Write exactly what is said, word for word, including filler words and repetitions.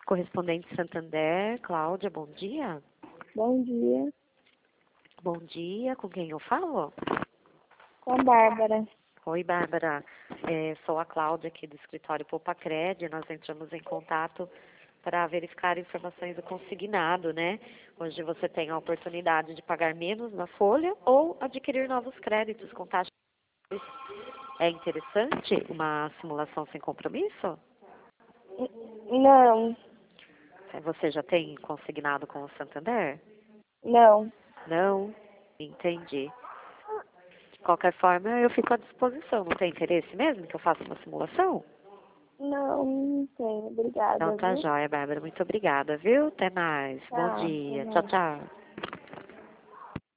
Correspondente Santander, Cláudia, bom dia. Bom dia, Bom dia, com quem eu falo? com a Bárbara. Oi, Bárbara. É, sou a Cláudia aqui do escritório Poupacred. Nós entramos em contato para verificar informações do consignado, né? Hoje você tem a oportunidade de pagar menos na folha ou adquirir novos créditos com taxa. É interessante uma simulação sem compromisso? N- Não, Você já tem consignado com o Santander? não, Não? Entendi. De qualquer forma, eu fico à disposição. Não tem interesse mesmo que eu faça uma simulação? não, não tenho. Então Obrigada, tá viu? jóia, Bárbara. Muito obrigada, viu? Até mais. Bom Tchau, até dia. Tchau, mais. tchau.